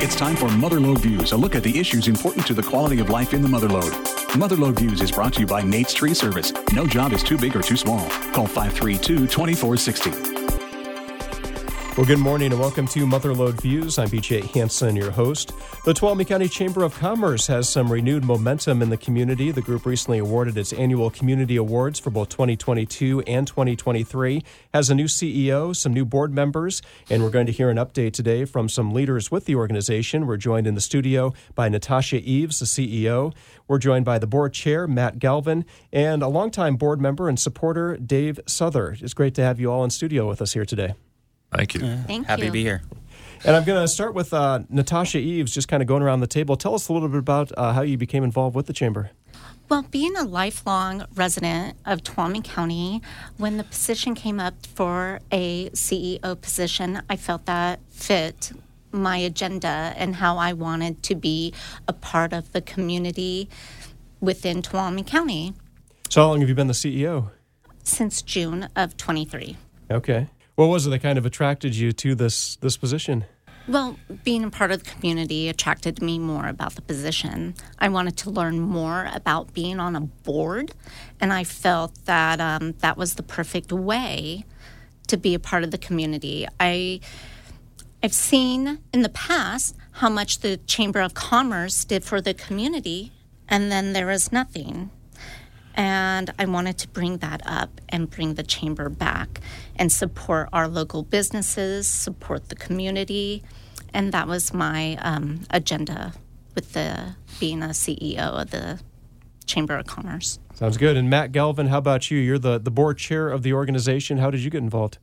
It's time for Motherlode Views, a look at the issues important to the quality of life in the Motherlode. Motherlode Views is brought to you by Nate's Tree Service. No job is too big or too small. Call 532-2460. Well, good morning and welcome to Motherlode Views. I'm BJ Hansen, your host. The Tuolumne County Chamber of Commerce has some renewed momentum in the community. The group recently awarded its annual community awards for both 2022 and 2023, has a new CEO, some new board members, and we're going to hear an update today from some leaders with the organization. We're joined in the studio by Natasha Eves, the CEO. We're joined by the board chair, Matt Galvin, and a longtime board member and supporter, Dave Souther. It's great to have you all in studio with us here today. Thank you. Happy to be here. And I'm going to start with Natasha Eves, just kind of going around the table. Tell us a little bit about how you became involved with the chamber. Well, being a lifelong resident of Tuolumne County, when the position came up for a CEO position, I felt that fit my agenda and how I wanted to be a part of the community within Tuolumne County. So how long have you been the CEO? Since June of 23. Okay. What was it that kind of attracted you to this position? Well, being a part of the community attracted me more about the position. I wanted to learn more about being on a board, and I felt that that was the perfect way to be a part of the community. I've seen in the past how much the Chamber of Commerce did for the community, and then there was nothing. And I wanted to bring that up and bring the chamber back and support our local businesses, support the community. And that was my agenda with being a CEO of the Chamber of Commerce. Sounds good. And Matt Galvin, how about you? You're the board chair of the organization. How did you get involved?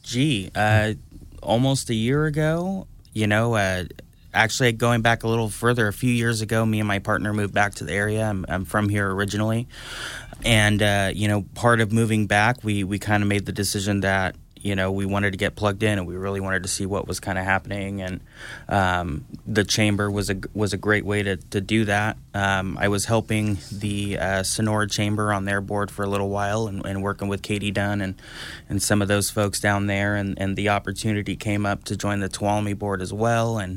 Almost a year ago, actually, going back a little further, a few years ago, me and my partner moved back to the area. I'm from here originally. And, part of moving back, we kind of made the decision that, we wanted to get plugged in and we really wanted to see what was kind of happening. And the chamber was a great way to do that. I was helping the Sonora Chamber on their board for a little while and working with Katie Dunn and some of those folks down there. And the opportunity came up to join the Tuolumne board as well. And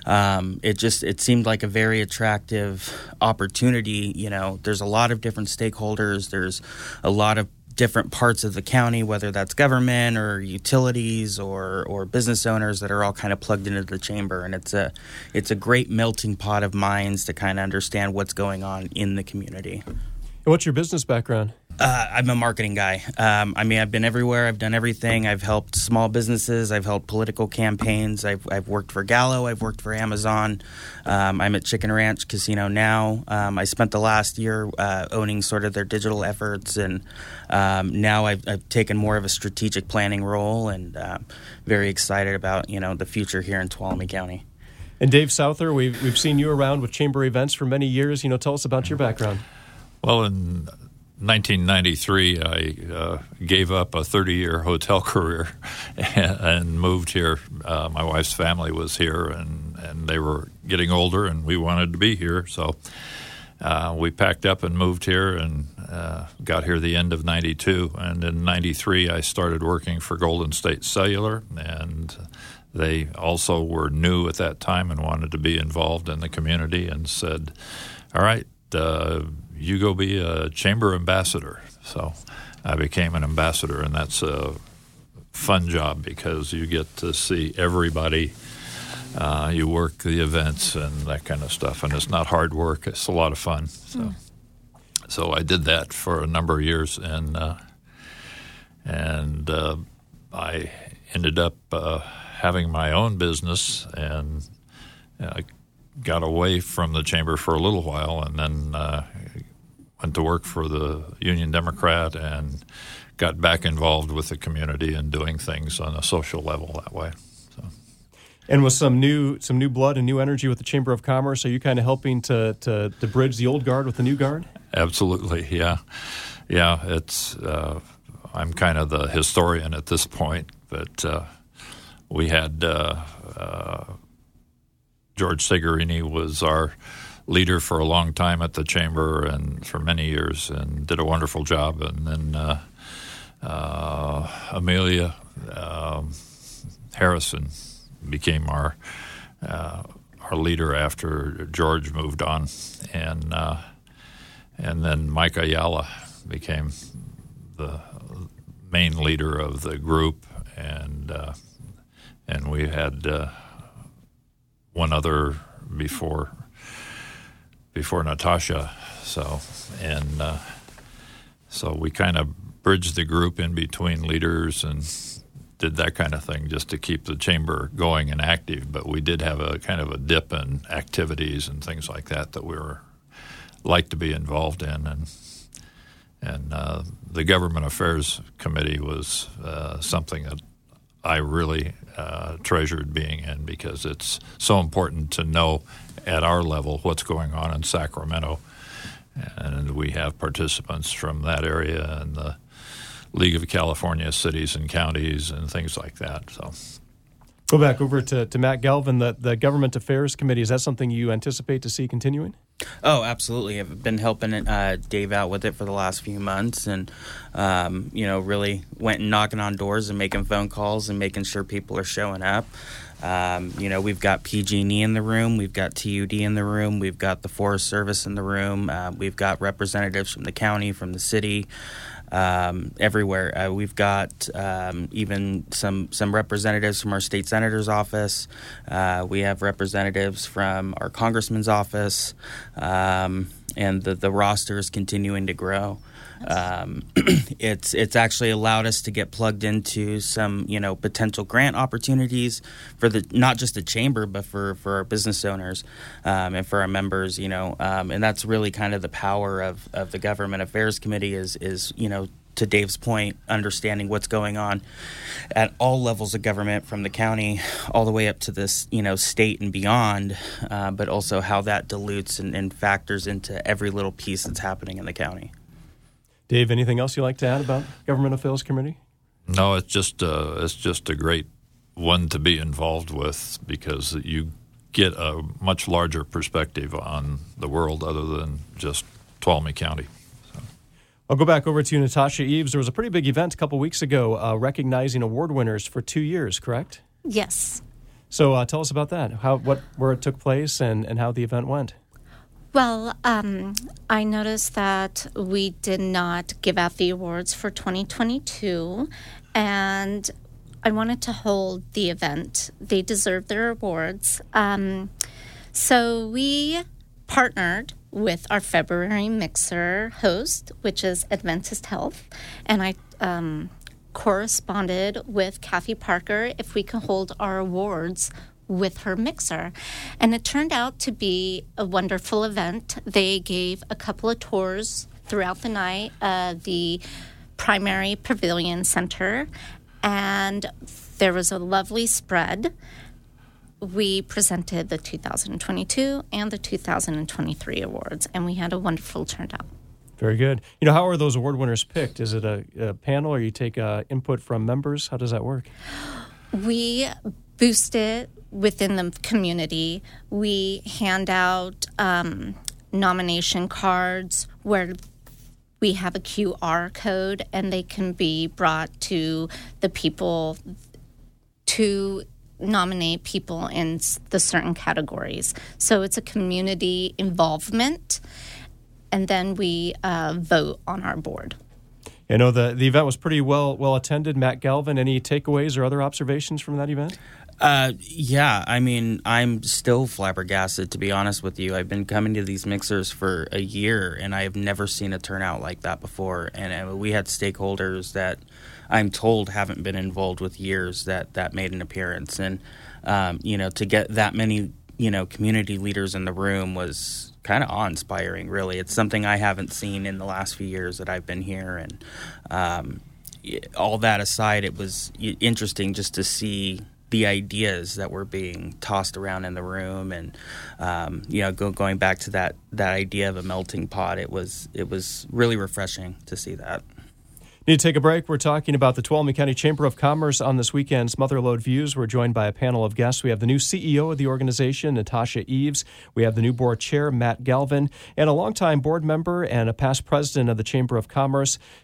it seemed like a very attractive opportunity. There's a lot of different stakeholders. There's a lot of different parts of the county, whether that's government or utilities or business owners that are all kind of plugged into the chamber. And it's a great melting pot of minds to kind of understand what's going on in the community. And what's your business background? I'm a marketing guy. I've been everywhere. I've done everything. I've helped small businesses. I've helped political campaigns. I've worked for Gallo. I've worked for Amazon. I'm at Chicken Ranch Casino now. I spent the last year owning sort of their digital efforts, and now I've taken more of a strategic planning role, and very excited about the future here in Tuolumne County. And Dave Souther, we've seen you around with chamber events for many years. Tell us about your background. Well, in 1993, I gave up a 30-year hotel career and moved here. My wife's family was here, and they were getting older, and we wanted to be here. So we packed up and moved here and got here the end of 92. And in 93, I started working for Golden State Cellular, and they also were new at that time and wanted to be involved in the community and said, all right, you go be a chamber ambassador. So I became an ambassador, and that's a fun job because you get to see everybody. You work the events and that kind of stuff, and it's not hard work. It's a lot of fun. So I did that for a number of years, and I ended up having my own business, and I got away from the chamber for a little while, and then went to work for the Union Democrat and got back involved with the community and doing things on a social level that way. So. And with some new blood and new energy with the Chamber of Commerce, are you kind of helping to bridge the old guard with the new guard? Absolutely, yeah. It's I'm kind of the historian at this point, but we had George Segarini was our leader for a long time at the chamber and for many years, and did a wonderful job. And then Amelia Harrison became our our leader after George moved on, and then Mike Ayala became the main leader of the group, and we had one other before Natasha. So we kind of bridged the group in between leaders and did that kind of thing just to keep the chamber going and active. But we did have a kind of a dip in activities and things like that we were like to be involved in, and the Government Affairs Committee was something that I really treasured being in, because it's so important to know at our level what's going on in Sacramento. And we have participants from that area and the League of California Cities and Counties and things like that. So, go back over to Matt Galvin, the Government Affairs Committee. Is that something you anticipate to see continuing? Oh, absolutely. I've been helping Dave out with it for the last few months, and really went and knocking on doors and making phone calls and making sure people are showing up. We've got PG&E in the room, we've got TUD in the room, we've got the Forest Service in the room, we've got representatives from the county, from the city, everywhere. We've got even some representatives from our state senator's office. We have representatives from our congressman's office, and the roster is continuing to grow. It's actually allowed us to get plugged into some potential grant opportunities for not just the chamber, but for our business owners and for our members. And that's really kind of the power of the Government Affairs Committee is to Dave's point, understanding what's going on at all levels of government, from the county all the way up to this state and beyond, but also how that dilutes and factors into every little piece that's happening in the county. Dave, anything else you'd like to add about Government Affairs Committee? No, it's just a great one to be involved with, because you get a much larger perspective on the world other than just Tuolumne County. So. I'll go back over to Natasha Eves. There was a pretty big event a couple weeks ago recognizing award winners for 2 years, correct? Yes. So tell us about that, where it took place and how the event went. Well, I noticed that we did not give out the awards for 2022, and I wanted to hold the event. They deserve their awards. So we partnered with our February Mixer host, which is Adventist Health, and I corresponded with Kathy Parker if we could hold our awards with her mixer. And it turned out to be a wonderful event. They gave a couple of tours throughout the night, the primary pavilion center, and there was a lovely spread. We presented the 2022 and the 2023 awards, and we had a wonderful turnout. Very good. How are those award winners picked? Is it a panel, or you take input from members? How does that work? We boost it within the community. We hand out nomination cards where we have a QR code, and they can be brought to the people to nominate people in the certain categories. So it's a community involvement, and then we vote on our board. I know the event was pretty well attended. Matt Galvin, any takeaways or other observations from that event? Yeah, I mean, I'm still flabbergasted, to be honest with you. I've been coming to these mixers for a year, and I have never seen a turnout like that before. And we had stakeholders that I'm told haven't been involved with years that made an appearance. And, to get that many, community leaders in the room was kind of awe-inspiring, really. It's something I haven't seen in the last few years that I've been here. And all that aside, it was interesting just to see the ideas that were being tossed around in the room, and going back to that idea of a melting pot, it was really refreshing to see that. Need to take a break. We're talking about the Tuolumne County Chamber of Commerce on this weekend's Motherlode Views. We're joined by a panel of guests. We have the new CEO of the organization, Natasha Eves. We have the new board chair, Matt Galvin, and a longtime board member and a past president of the Chamber of Commerce,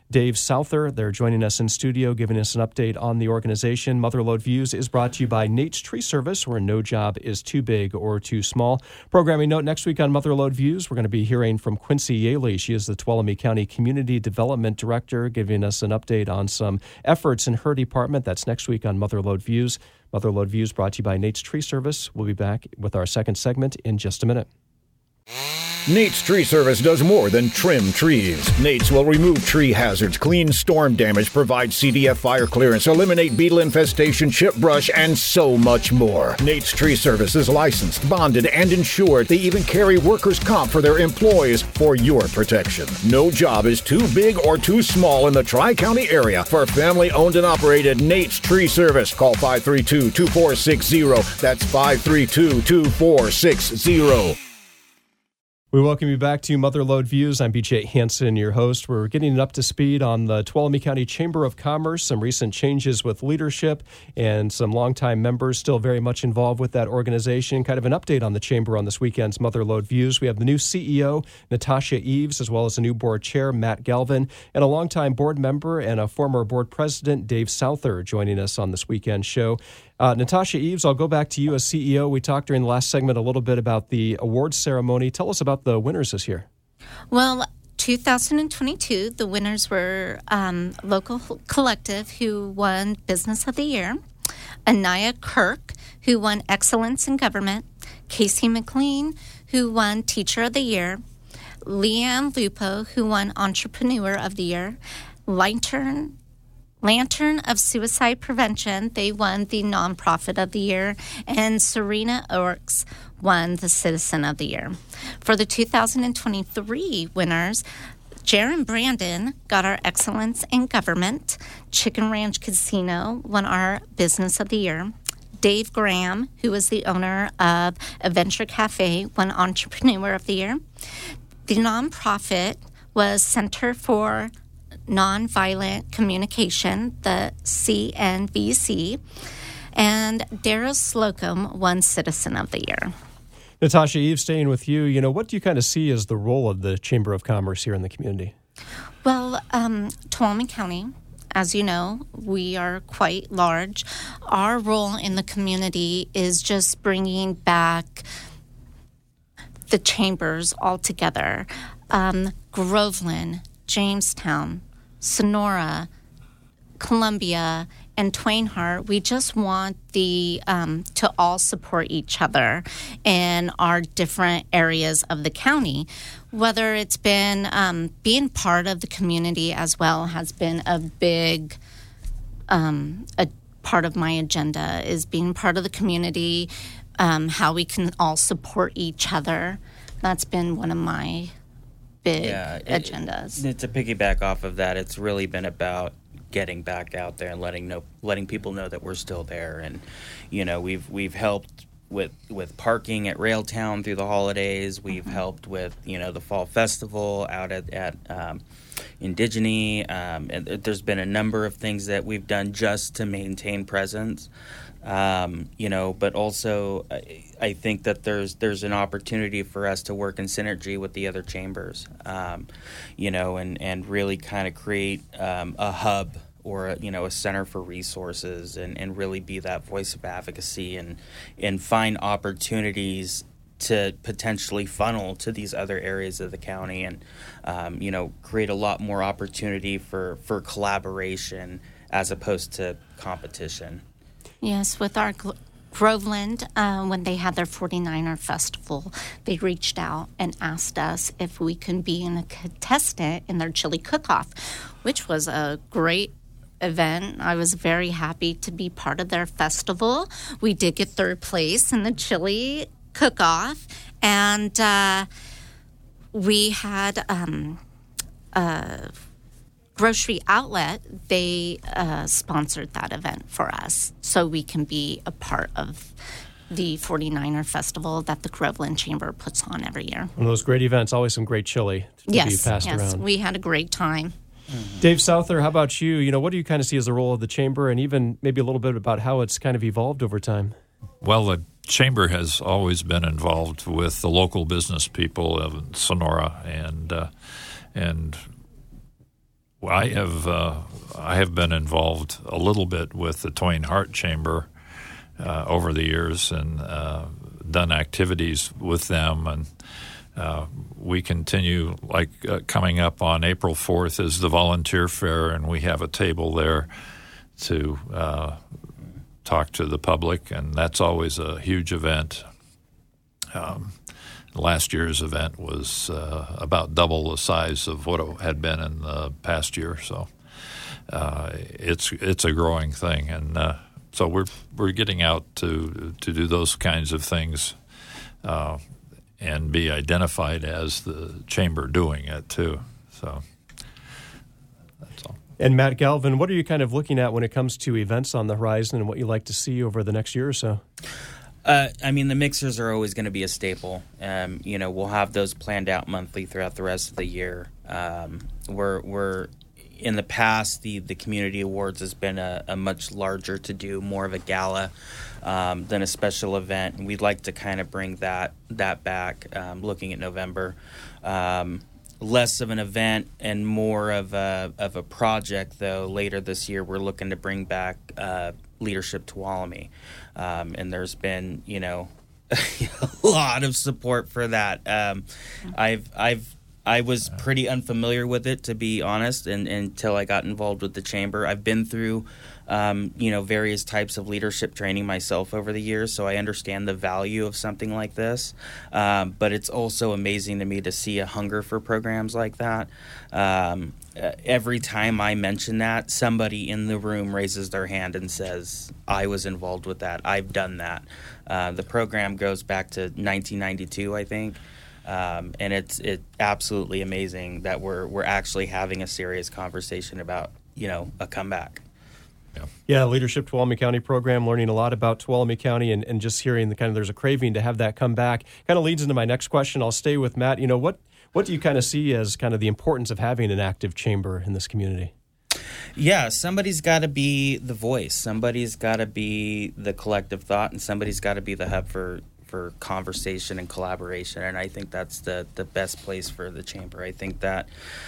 Dave Souther. They're joining us in studio, giving us an update on the organization. Motherlode Views is brought to you by Nate's Tree Service, where no job is too big or too small. Programming note, next week on Motherlode Views, we're going to be hearing from Quincy Yaley. She is the Tuolumne County Community Development Director, giving us an update on some efforts in her department. That's next week on Motherlode Views. Motherlode Views brought to you by Nate's Tree Service. We'll be back with our second segment in just a minute. Nate's Tree Service does more than trim trees. Nate's will remove tree hazards, clean storm damage, provide CDF fire clearance, eliminate beetle infestation, chip brush, and so much more. Nate's Tree Service is licensed, bonded, and insured. They even carry workers' comp for their employees for your protection. No job is too big or too small in the Tri-County area for family-owned and operated Nate's Tree Service. Call 532-2460. That's 532-2460. We welcome you back to Motherlode Views. I'm BJ Hansen, your host. We're getting up to speed on the Tuolumne County Chamber of Commerce, some recent changes with leadership, and some longtime members still very much involved with that organization. Kind of an update on the Chamber on this weekend's Motherlode Views. We have the new CEO, Natasha Eves, as well as the new board chair, Matt Galvin, and a longtime board member and a former board president, Dave Souther, joining us on this weekend show. Natasha Eves, I'll go back to you as CEO. We talked during the last segment a little bit about the awards ceremony. Tell us about the winners this year. Well, 2022, the winners were Local Collective, who won Business of the Year, Anaya Kirk, who won Excellence in Government, Casey McLean, who won Teacher of the Year, Leanne Lupo, who won Entrepreneur of the Year, Lantern of Suicide Prevention, they won the Nonprofit of the Year, and Serena Orks won the Citizen of the Year. For the 2023 winners, Jaron Brandon got our Excellence in Government, Chicken Ranch Casino won our Business of the Year, Dave Graham, who is the owner of Adventure Cafe, won Entrepreneur of the Year. The nonprofit was Center for Nonviolent Communication, the CNVC, and Darryl Slocum won Citizen of the Year. Natasha Eves, staying with you, what do you kind of see as the role of the Chamber of Commerce here in the community? Well, Tuolumne County, as you know, we are quite large. Our role in the community is just bringing back the chambers all together. Groveland, Jamestown, Sonora, Columbia, and Twain Harte, we just want to all support each other in our different areas of the county. Whether it's been being part of the community as well has been a big a part of my agenda, is being part of the community, how we can all support each other. That's been one of my big agendas. To piggyback off of that, it's really been about getting back out there and letting people know that we're still there. And we've helped with parking at Railtown through the holidays. We've helped with the fall festival out at Indigene. And there's been a number of things that we've done just to maintain presence. But also I think that there's an opportunity for us to work in synergy with the other chambers, and really kind of create a hub or a center for resources and really be that voice of advocacy and find opportunities to potentially funnel to these other areas of the county and create a lot more opportunity for collaboration as opposed to competition. Yes, with our Groveland, when they had their 49er festival, they reached out and asked us if we could be a contestant in their chili cook-off, which was a great event. I was very happy to be part of their festival. We did get third place in the chili cook-off, and we had Grocery Outlet, they sponsored that event for us so we can be a part of the 49er Festival that the Groveland Chamber puts on every year. One of those great events, always some great chili to be passed around. Yes, we had a great time. Mm-hmm. Dave Souther, how about you? What do you kind of see as the role of the Chamber, and even maybe a little bit about how it's kind of evolved over time? Well, the Chamber has always been involved with the local business people of Sonora, and Well, I have been involved a little bit with the Twain Harte Chamber over the years and done activities with them, and we continue, coming up on April 4th is the volunteer fair, and we have a table there to talk to the public, and that's always a huge event. Last year's event was about double the size of what it had been in the past year, so it's a growing thing, and so we're getting out to do those kinds of things and be identified as the chamber doing it too. So that's all. And Matt Galvin, what are you kind of looking at when it comes to events on the horizon and what you like to see over the next year or so? The mixers are always going to be a staple. We'll have those planned out monthly throughout the rest of the year. We're in the past, the community awards has been a much larger to do, more of a gala than a special event, and we'd like to kind of bring that back. Looking at November, less of an event and more of a project. Though later this year, we're looking to bring back Leadership Tuolumne. And there's been, a lot of support for that. I was pretty unfamiliar with it, to be honest, until I got involved with the chamber. I've been through, various types of leadership training myself over the years, so I understand the value of something like this. But it's also amazing to me to see a hunger for programs like that. Every time I mention that, somebody in the room raises their hand and says, I was involved with that. I've done that. The program goes back to 1992, I think. And it's absolutely amazing that we're actually having a serious conversation about, a comeback. Yeah, Leadership Tuolumne County program, learning a lot about Tuolumne County and just hearing there's a craving to have that come back. Kind of leads into my next question. I'll stay with Matt. What do you kind of see as kind of the importance of having an active chamber in this community? Yeah, somebody's got to be the voice. Somebody's got to be the collective thought, and somebody's got to be the hub for conversation and collaboration. And I think that's the best place for the chamber. I think that,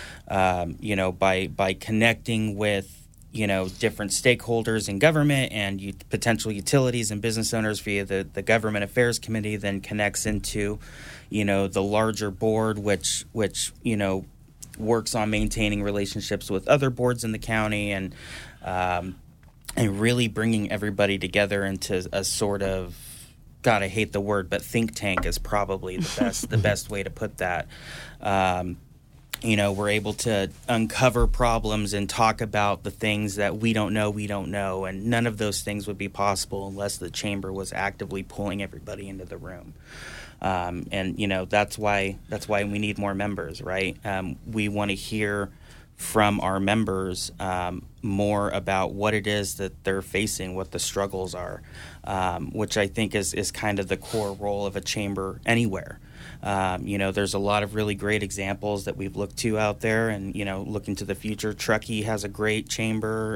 by connecting with, different stakeholders in government and potential utilities and business owners via the Government Affairs Committee, then connects into, the larger board, which works on maintaining relationships with other boards in the county and really bringing everybody together into a sort of, God, I hate the word, but think tank is probably the best way to put that. We're able to uncover problems and talk about the things that we don't know, and none of those things would be possible unless the chamber was actively pulling everybody into the room. That's why we need more members, right? We want to hear from our members more about what it is that they're facing, what the struggles are, which I think is kind of the core role of a chamber anywhere. There's a lot of really great examples that we've looked to out there, and, looking to the future. Truckee has a great chamber.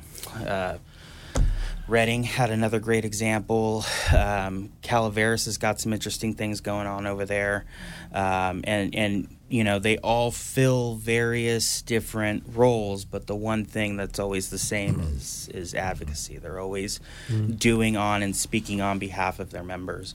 Reading had another great example. Calaveras has got some interesting things going on over there. And they all fill various different roles, but the one thing that's always the same is advocacy. They're always doing on and speaking on behalf of their members.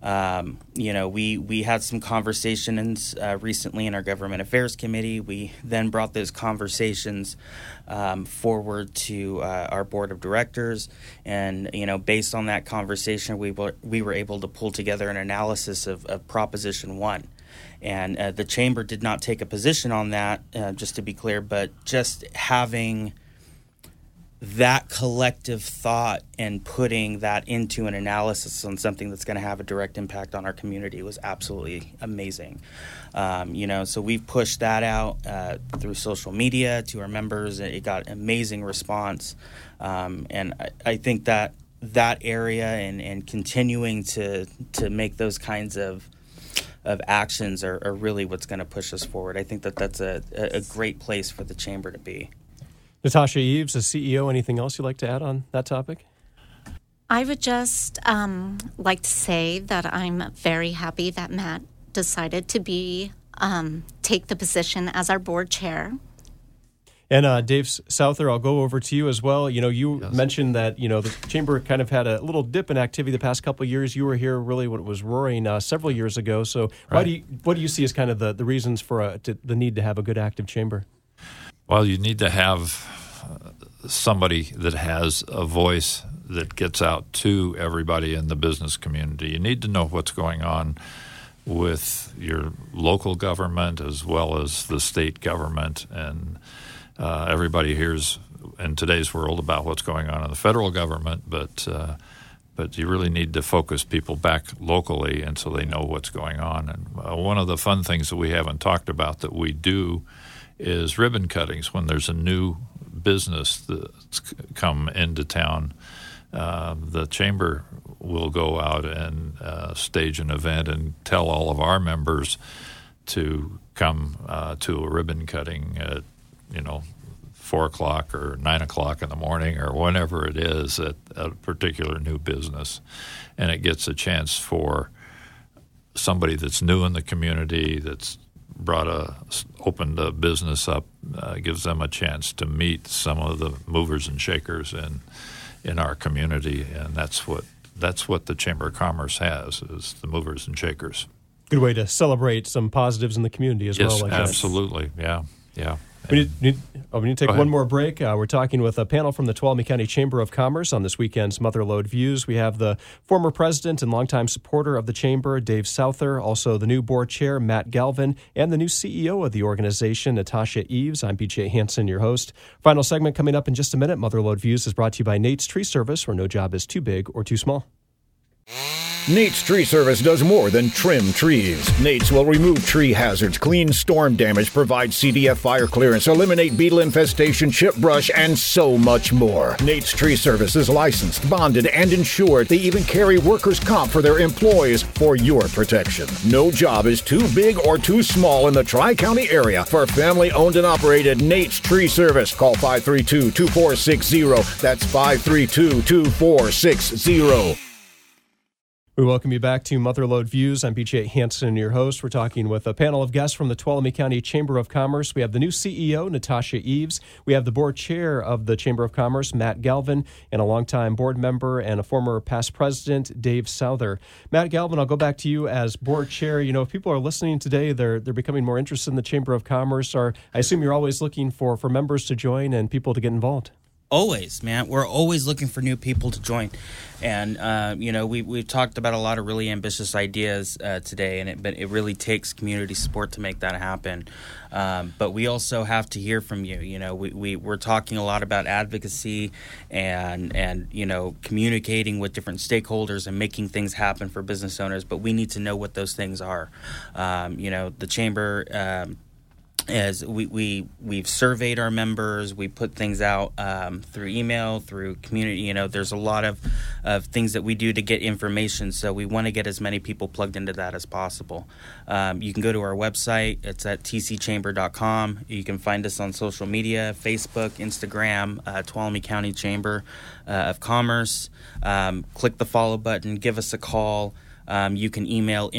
We had some conversations recently in our Government Affairs Committee. We then brought those conversations forward to our Board of Directors, and based on that conversation, we were able to pull together an analysis of Proposition 1. And the chamber did not take a position on that, just to be clear, but just having that collective thought and putting that into an analysis on something that's going to have a direct impact on our community was absolutely amazing. So we've pushed that out through social media to our members. It got amazing response. And I think that area and continuing to make those kinds of actions are really what's going to push us forward. I think that's a great place for the chamber to be. Natasha Eves, as CEO, anything else you'd like to add on that topic? I would just like to say that I'm very happy that Matt decided to take the position as our board chair. And Dave Souther, I'll go over to you as well. You mentioned that, the Chamber kind of had a little dip in activity the past couple of years. You were here really when it was roaring several years ago. So what do you see as kind of the reasons for the need to have a good active Chamber? Well, you need to have somebody that has a voice that gets out to everybody in the business community. You need to know what's going on with your local government as well as the state government, and everybody hears in today's world about what's going on in the federal government, but you really need to focus people back locally and so they know what's going on. And one of the fun things that we haven't talked about that we do is ribbon cuttings. When there's a new business that's come into town, the Chamber will go out and stage an event and tell all of our members to come to a ribbon cutting at 4 o'clock or 9 o'clock in the morning or whenever it is at a particular new business. And it gets a chance for somebody that's new in the community, that's opened a business up, gives them a chance to meet some of the movers and shakers in our community, and that's what the Chamber of Commerce has, is the movers and shakers. Good way to celebrate some positives in the community as well. Yes, absolutely. Yeah. We need to take one more break. We're talking with a panel from the Tuolumne County Chamber of Commerce on this weekend's Motherlode Views. We have the former president and longtime supporter of the Chamber, Dave Souther, also the new board chair, Matt Galvin, and the new CEO of the organization, Natasha Eves. I'm BJ Hansen, your host. Final segment coming up in just a minute. Motherlode Views is brought to you by Nate's Tree Service, where no job is too big or too small. Nate's Tree Service does more than trim trees. Nate's will remove tree hazards, clean storm damage, provide CDF fire clearance, eliminate beetle infestation, chip brush, and so much more. Nate's Tree Service is licensed, bonded, and insured. They even carry workers' comp for their employees for your protection. No job is too big or too small in the Tri-County area for family-owned and operated Nate's Tree Service. Call 532-2460. That's 532-2460. We welcome you back to Motherlode Views. I'm BJ Hansen, your host. We're talking with a panel of guests from the Tuolumne County Chamber of Commerce. We have the new CEO, Natasha Eves. We have the board chair of the Chamber of Commerce, Matt Galvin, and a longtime board member and a former past president, Dave Souther. Matt Galvin, I'll go back to you as board chair. If people are listening today, they're becoming more interested in the Chamber of Commerce. I assume you're always looking for members to join and people to get involved. Always, man. We're always looking for new people to join. And, we've talked about a lot of really ambitious ideas today, but it really takes community support to make that happen. But we also have to hear from you. We're talking a lot about advocacy and communicating with different stakeholders and making things happen for business owners. But we need to know what those things are. The Chamber... as we've surveyed our members, we put things out through email, through community. There's a lot of things that we do to get information, so we want to get as many people plugged into that as possible. You can go to our website. It's at tcchamber.com. You can find us on social media, Facebook, Instagram, Tuolumne County Chamber of Commerce. Click the follow button, give us a call. You can email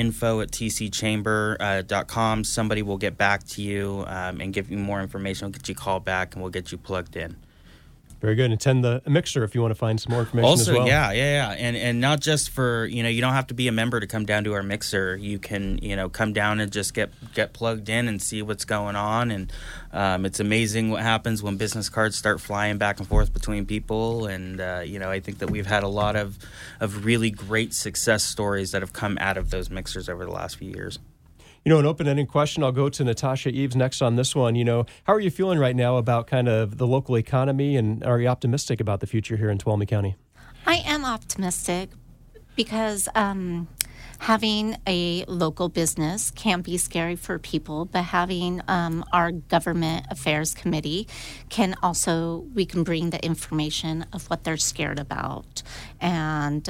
info@tcchamber.com. Somebody will get back to you and give you more information. We'll get you a call back, and we'll get you plugged in. Very good. Attend the mixer if you want to find some more information also, as well. Yeah. And not just for, you don't have to be a member to come down to our mixer. You can, come down and just get plugged in and see what's going on. And it's amazing what happens when business cards start flying back and forth between people. And, I think that we've had a lot of really great success stories that have come out of those mixers over the last few years. An open-ended question. I'll go to Natasha Eves next on this one. How are you feeling right now about kind of the local economy, and are you optimistic about the future here in Tuolumne County? I am optimistic because having a local business can be scary for people, but having our government affairs committee we can bring the information of what they're scared about. And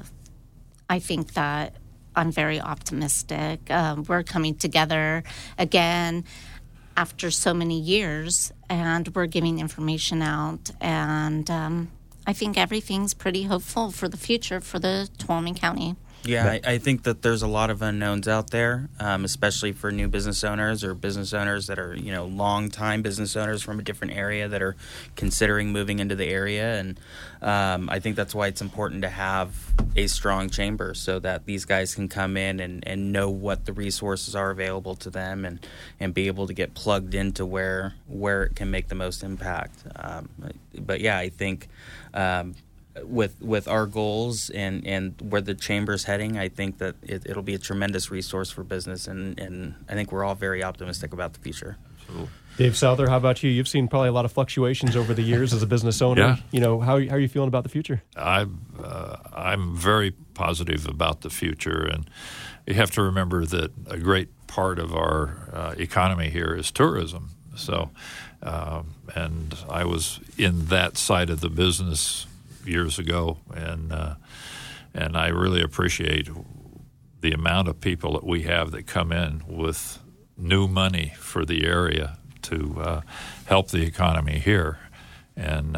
I think that I'm very optimistic. We're coming together again after so many years, and we're giving information out. And I think everything's pretty hopeful for the future for the Tuolumne County. Yeah, I think that there's a lot of unknowns out there, especially for new business owners or business owners that are, long-time business owners from a different area that are considering moving into the area. And I think that's why it's important to have a strong chamber so that these guys can come in and know what the resources are available to them and be able to get plugged into where it can make the most impact. But yeah, I think with our goals and where the chamber's heading, I think that it'll be a tremendous resource for business, and I think we're all very optimistic about the future. Absolutely. Dave Souther, how about you? You've seen probably a lot of fluctuations over the years as a business owner. Yeah. How are you feeling about the future? I'm very positive about the future, and you have to remember that a great part of our economy here is tourism. So, and I was in that side of the business years ago, and I really appreciate the amount of people that we have that come in with new money for the area to help the economy here. And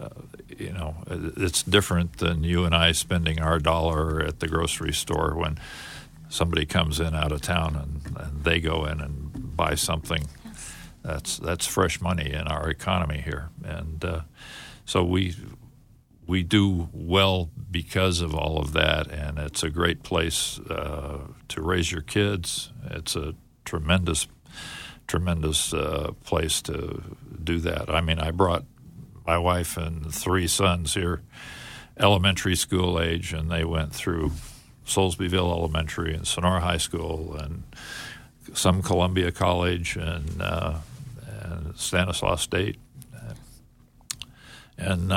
it's different than you and I spending our dollar at the grocery store when somebody comes in out of town and they go in and buy something. That's fresh money in our economy here, and so we do well because of all of that, and it's a great place to raise your kids. It's a tremendous place to do that. I mean, I brought my wife and 3 sons here, elementary school age, and they went through Soulsbyville Elementary and Sonora High School and some Columbia College and Stanislaus State. And,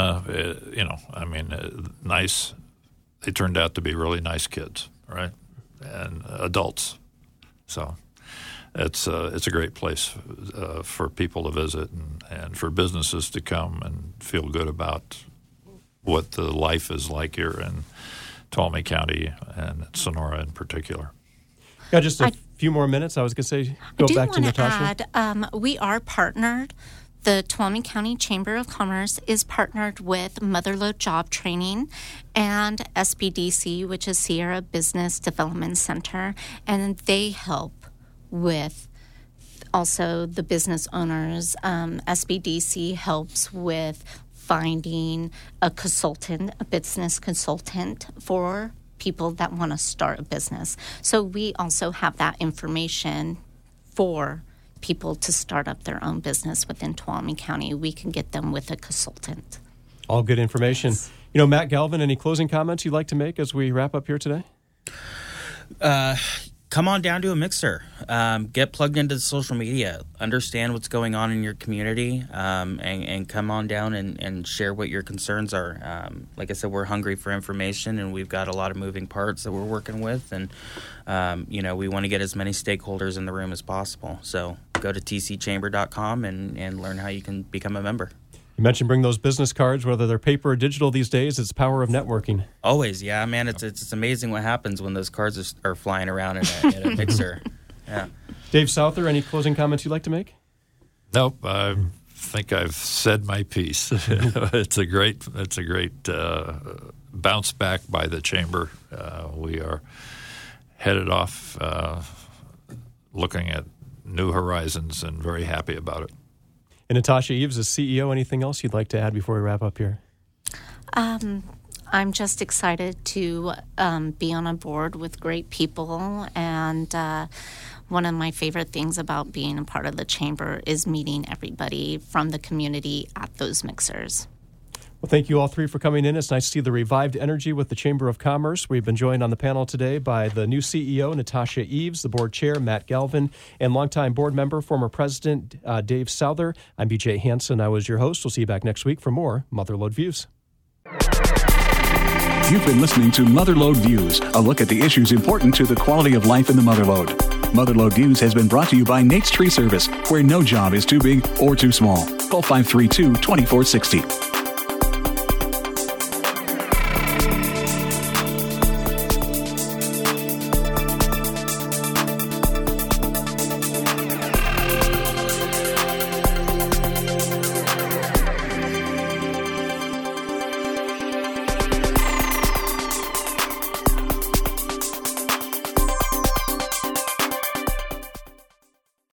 nice. They turned out to be really nice kids, right? And adults. So it's a great place for people to visit and for businesses to come and feel good about what the life is like here in Tuolumne County and Sonora in particular. Yeah, just a few more minutes. I was going to say, go back to Natasha. Add, we are partnered. The Tuolumne County Chamber of Commerce is partnered with Motherlode Job Training and SBDC, which is Sierra Business Development Center, and they help with also the business owners. SBDC helps with finding a business consultant for people that want to start a business. So we also have that information for people to start up their own business within Tuolumne County. We can get them with a consultant. All good information. Yes. Matt Galvin, any closing comments you'd like to make as we wrap up here today? Come on down to a mixer. Get plugged into the social media. Understand what's going on in your community, and come on down and share what your concerns are. Like I said, we're hungry for information, and we've got a lot of moving parts that we're working with, and we want to get as many stakeholders in the room as possible. So go to tcchamber.com and learn how you can become a member. You mentioned bring those business cards, whether they're paper or digital these days. It's the power of networking. Always, yeah, man. It's amazing what happens when those cards are flying around in a mixer. Yeah. Dave Souther, any closing comments you'd like to make? Nope. I think I've said my piece. It's a great bounce back by the chamber. We are headed off, looking at new horizons, and very happy about it. And Natasha Eves, as CEO, anything else you'd like to add before we wrap up here? I'm just excited to be on a board with great people, and one of my favorite things about being a part of the chamber is meeting everybody from the community at those mixers. Well, thank you all 3 for coming in. It's nice to see the revived energy with the Chamber of Commerce. We've been joined on the panel today by the new CEO, Natasha Eves, the board chair, Matt Galvin, and longtime board member, former president, Dave Souther. I'm BJ Hansen. I was your host. We'll see you back next week for more Motherlode Views. You've been listening to Motherlode Views, a look at the issues important to the quality of life in the Motherlode. Motherlode Views has been brought to you by Nate's Tree Service, where no job is too big or too small. Call 532-2460.